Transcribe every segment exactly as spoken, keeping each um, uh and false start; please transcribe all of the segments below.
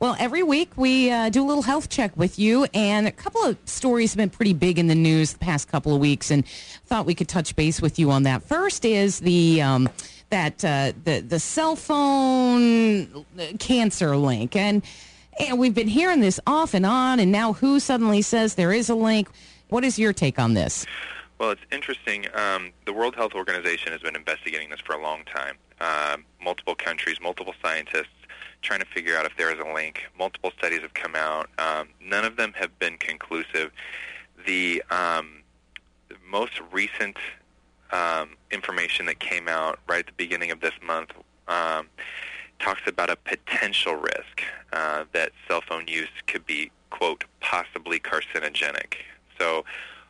Well, every week we uh, do a little health check with you, and a couple of stories have been pretty big in the news the past couple of weeks, and thought we could touch base with you on that. First is the um, that uh, the the cell phone cancer link, and and we've been hearing this off and on, and now W H O suddenly says there is a link. What is your take on this? Well, it's interesting. Um, the World Health Organization has been investigating this for a long time. Uh, multiple countries, multiple scientists trying to figure out if there is a link. Multiple studies have come out. Um, none of them have been conclusive. The, um, the most recent um, information that came out right at the beginning of this month um, talks about a potential risk uh, that cell phone use could be, quote, possibly carcinogenic. So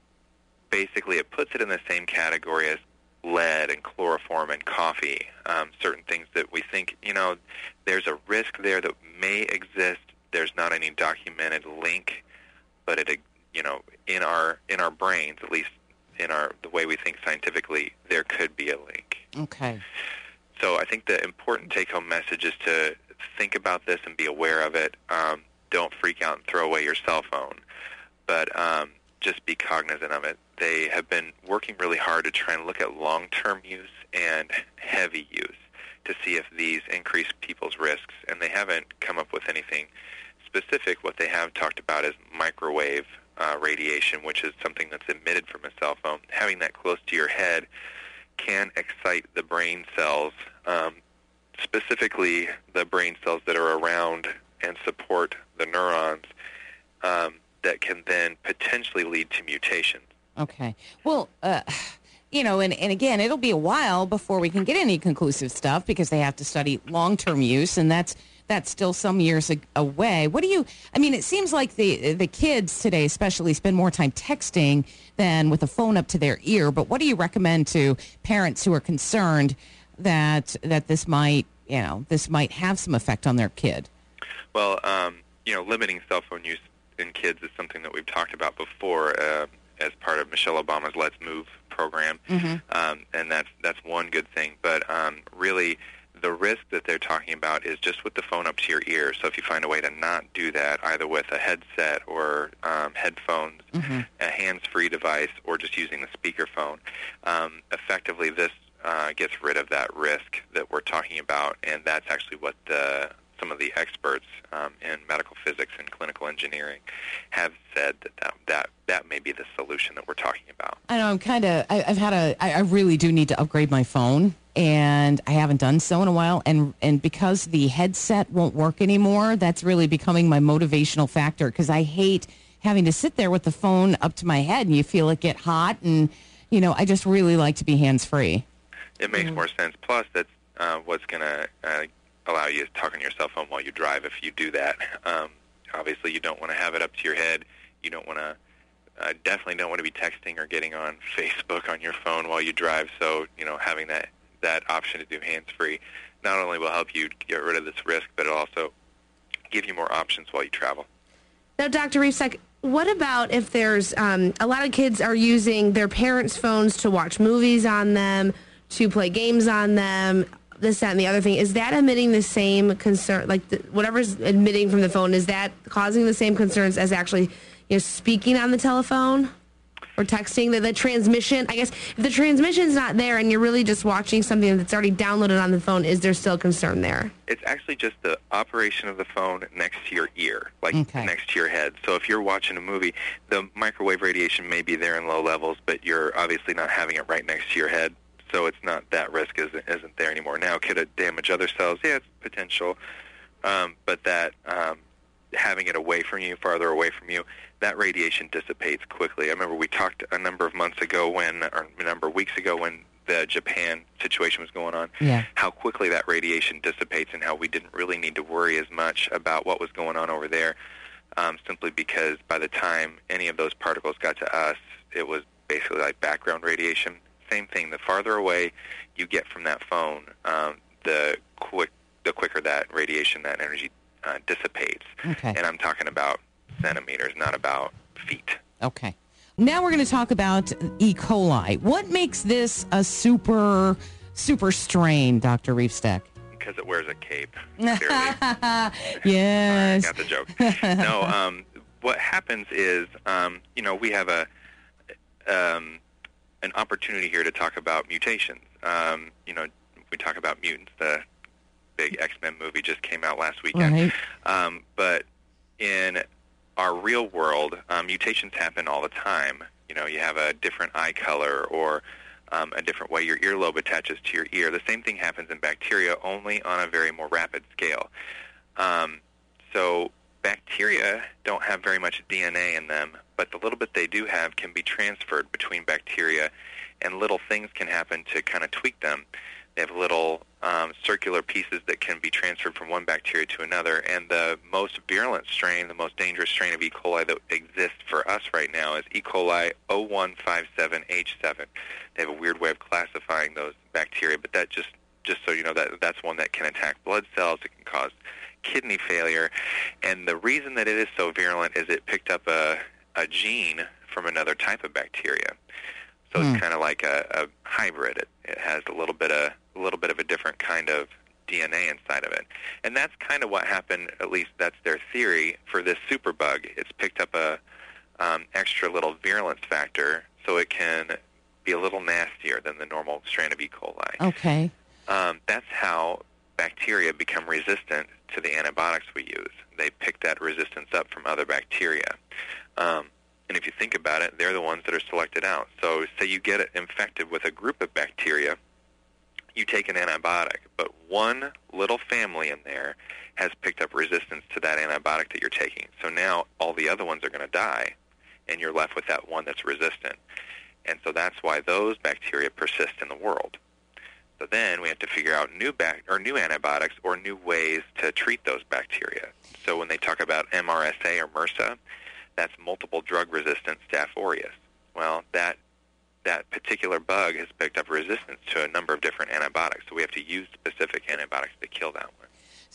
basically, it puts it in the same category as lead and chloroform and coffee, um, certain things that we think, you know, there's a risk there that may exist. There's not any documented link, but it, you know, in our in our brains, at least in our the way we think scientifically, there could be a link. Okay. So I think the important take-home message is to think about this and be aware of it. Um, don't freak out and throw away your cell phone, but um, just be cognizant of it. They have been working really hard to try and look at long-term use and heavy use to see if these increase people's risks, and they haven't come up with anything specific. What they have talked about is microwave uh, radiation, which is something that's emitted from a cell phone. Having that close to your head can excite the brain cells, um, specifically the brain cells that are around and support the neurons, um, that can then potentially lead to mutations. Okay. Well, uh, you know, and, and again, it'll be a while before we can get any conclusive stuff because they have to study long-term use, and that's that's still some years ag- away. What do you, I mean, it seems like the the kids today especially spend more time texting than with a phone up to their ear, but what do you recommend to parents who are concerned that that this might, you know, this might have some effect on their kid? Well, um, you know, limiting cell phone use in kids is something that we've talked about before uh, as part of Michelle Obama's Let's Move program, mm-hmm. um, and that's that's one good thing. But um, really, the risk that they're talking about is just with the phone up to your ear. So if you find a way to not do that, either with a headset or um, headphones, mm-hmm. a hands-free device, or just using the speakerphone, um, effectively this uh, gets rid of that risk that we're talking about, and that's actually what the some of the experts um, in medical physics and clinical engineering have said that that, that that may be the solution that we're talking about. I know I'm kind of, I've had a, I, I really do need to upgrade my phone, and I haven't done so in a while. And, and because the headset won't work anymore, that's really becoming my motivational factor because I hate having to sit there with the phone up to my head and you feel it get hot. And, you know, I just really like to be hands-free. It makes mm. more sense. Plus, that's uh, what's going to uh, allow you to talk on your cell phone while you drive if you do that. Um, obviously, you don't want to have it up to your head. You don't want to, uh, definitely don't want to be texting or getting on Facebook on your phone while you drive. So, you know, having that, that option to do hands-free not only will help you get rid of this risk, but it'll also give you more options while you travel. Now, Doctor Reefsek, what about if there's um, a lot of kids are using their parents' phones to watch movies on them, to play games on them, this, that, and the other thing? Is that emitting the same concern, like the, whatever's emitting from the phone, is that causing the same concerns as actually, you know, speaking on the telephone or texting? The, the transmission, I guess, if the transmission's not there and you're really just watching something that's already downloaded on the phone, is there still concern there? It's actually just the operation of the phone next to your ear, like okay. next to your head. So if you're watching a movie, the microwave radiation may be there in low levels, but you're obviously not having it right next to your head. So it's not, that risk isn't, isn't there anymore. Now, could it damage other cells? Yeah, it's potential. Um, but that um, having it away from you, farther away from you, that radiation dissipates quickly. I remember we talked a number of months ago when, or a number of weeks ago when the Japan situation was going on, yeah. how quickly that radiation dissipates and how we didn't really need to worry as much about what was going on over there, um, simply because by the time any of those particles got to us, it was basically like background radiation. Same thing. The farther away you get from that phone, um, the quick, the quicker that radiation, that energy uh, dissipates. Okay. And I'm talking about centimeters, not about feet. Okay. Now we're going to talk about E. coli. What makes this a super, super strain, Doctor Reefstek? Okay. because it wears a cape. Yes. Sorry, got the joke. No, um, what happens is, um, you know, we have a um, an opportunity here to talk about mutations. Um, you know, we talk about mutants. The big X-Men movie just came out last weekend. Right. Um, but in our real world, um, mutations happen all the time. You know, you have a different eye color or um, a different way your earlobe attaches to your ear. The same thing happens in bacteria, only on a very more rapid scale. Um, so bacteria don't have very much D N A in them, but the little bit they do have can be transferred between bacteria, and little things can happen to kind of tweak them. They have little um, circular pieces that can be transferred from one bacteria to another, and the most virulent strain, the most dangerous strain of E. coli that exists for us right now is E. coli oh one five seven H seven. They have a weird way of classifying those bacteria, but that just, just so you know, that that's one that can attack blood cells. It can cause kidney failure, and the reason that it is so virulent is it picked up a, a gene from another type of bacteria. So Hmm. it's kind of like a, a hybrid. It, it has a little bit of a little bit of a different kind of D N A inside of it, and that's kind of what happened. At least that's their theory for this superbug. It's picked up a um, extra little virulence factor, so it can be a little nastier than the normal strain of E. coli. Okay. Um, that's how bacteria become resistant to the antibiotics we use. They pick that resistance up from other bacteria. Um, and if you think about it, they're the ones that are selected out. So say you get it infected with a group of bacteria, you take an antibiotic, but one little family in there has picked up resistance to that antibiotic that you're taking. So now all the other ones are going to die, and you're left with that one that's resistant. And so that's why those bacteria persist in the world. So then we have to figure out new bac- or new antibiotics or new ways to treat those bacteria. So when they talk about M R S A or MRSA, that's multiple drug-resistant Staph aureus. Well, that that particular bug has picked up resistance to a number of different antibiotics, so we have to use specific antibiotics to kill that one.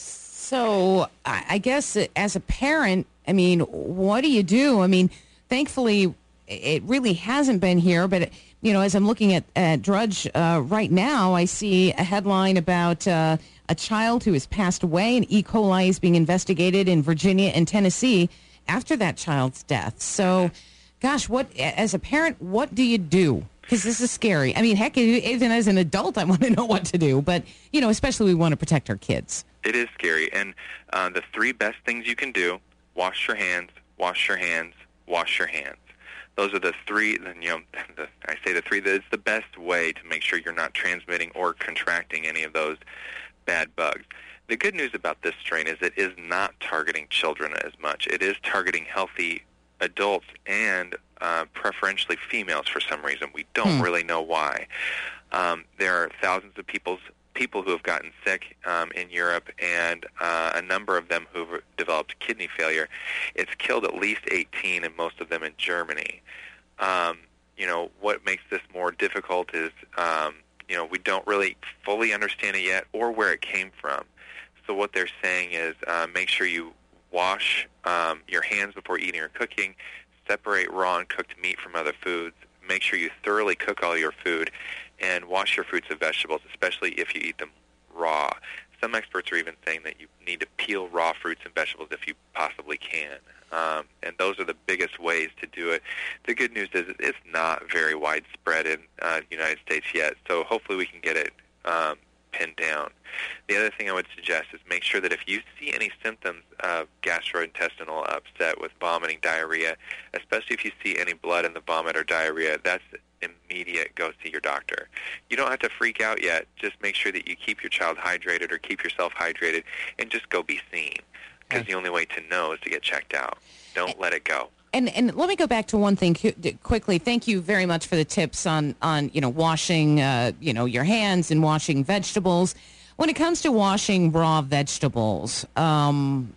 So I I guess as a parent, I mean, what do you do? I mean, thankfully, it really hasn't been here, but, you know, as I'm looking at, at Drudge uh, right now, I see a headline about uh, a child who has passed away, and E. coli is being investigated in Virginia and Tennessee after that child's death. So, gosh, what, as a parent, what do you do? Because this is scary. I mean, heck, even as an adult, I want to know what to do. But, you know, especially we want to protect our kids. It is scary. And uh, the three best things you can do, wash your hands, wash your hands, wash your hands. Those are the three, you know, the, I say the three, that it's the best way to make sure you're not transmitting or contracting any of those bad bugs. The good news about this strain is it is not targeting children as much. It is targeting healthy adults and uh, preferentially females for some reason. We don't Hmm. really know why. Um, there are thousands of people's, people who have gotten sick um, in Europe, and uh, a number of them who've developed kidney failure. It's killed at least eighteen, and most of them in Germany. Um, you know, what makes this more difficult is, um, you know, we don't really fully understand it yet or where it came from. So what they're saying is uh, make sure you wash um, your hands before eating or cooking, separate raw and cooked meat from other foods, make sure you thoroughly cook all your food, and wash your fruits and vegetables, especially if you eat them raw. Some experts are even saying that you need to peel raw fruits and vegetables if you possibly can. Um, and those are the biggest ways to do it. The good news is it's not very widespread in uh, the United States yet, so hopefully we can get it um, pinned down. The other thing I would suggest is make sure that if you see any symptoms of gastrointestinal upset with vomiting, diarrhea, especially if you see any blood in the vomit or diarrhea, that's immediate, go see your doctor. You don't have to freak out yet. Just make sure that you keep your child hydrated or keep yourself hydrated, and just go be seen, because Okay. the only way to know is to get checked out. Don't let it go. And and let me go back to one thing cu- quickly. Thank you very much for the tips on, on you know, washing, uh, you know, your hands and washing vegetables. When it comes to washing raw vegetables, um,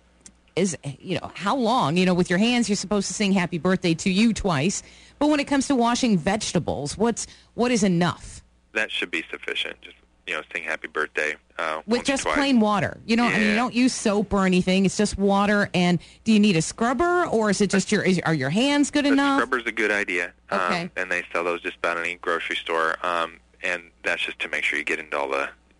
is, you know, how long? You know, with your hands, you're supposed to sing happy birthday to you twice. But when it comes to washing vegetables, what's what is enough? That should be sufficient. Just, you know, sing happy birthday uh, With once or just twice. plain water. You know, I mean, you Yeah. don't use soap or anything. It's just water. And do you need a scrubber, or is it just your, is, are your hands good The enough? scrubber's a good idea. Um, Okay. And they sell those just about any grocery store. Um, and that's just to make sure you get into all the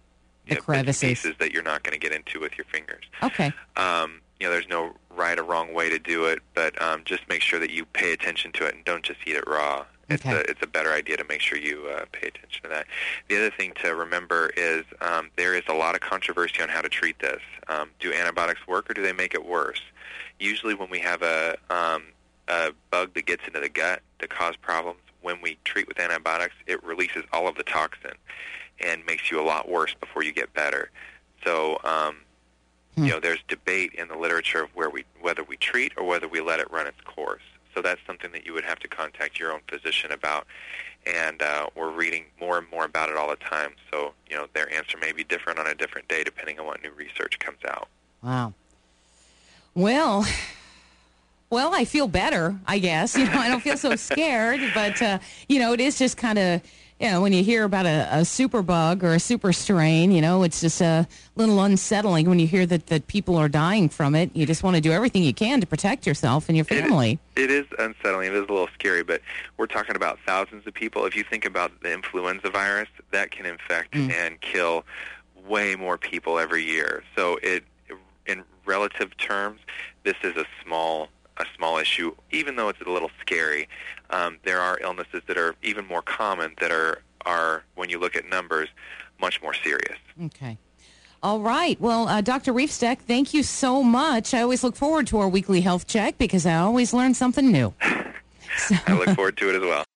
The you know, crevices. pieces that you're not going to get into with your fingers. Okay. Um, you know, there's no right or wrong way to do it, but um, just make sure that you pay attention to it and don't just eat it raw. It's Okay. a it's a better idea to make sure you uh, pay attention to that. The other thing to remember is um, there is a lot of controversy on how to treat this. Um, do antibiotics work or do they make it worse? Usually, when we have a um, a bug that gets into the gut to cause problems, when we treat with antibiotics, it releases all of the toxin and makes you a lot worse before you get better. So, um, Hmm. you know, there's debate in the literature of where we whether we treat or whether we let it run its course. So that's something that you would have to contact your own physician about. And uh, we're reading more and more about it all the time. So, you know, their answer may be different on a different day depending on what new research comes out. Wow. Well, well, I feel better, I guess. You know, I don't feel so scared, but, uh, you know, it is just kind of, you know, when you hear about a, a super bug or a super strain, you know, it's just a little unsettling when you hear that, that people are dying from it. You just want to do everything you can to protect yourself and your family. It, it is unsettling. It is a little scary, but we're talking about thousands of people. If you think about the influenza virus, that can infect Mm. and kill way more people every year. So it, in relative terms, this is a small a small issue, even though it's a little scary. Um, there are illnesses that are even more common that are, are, when you look at numbers, much more serious. Okay. All right. Well, uh, Doctor Riefsteck, thank you so much. I always look forward to our weekly health check because I always learn something new. I look forward to it as well.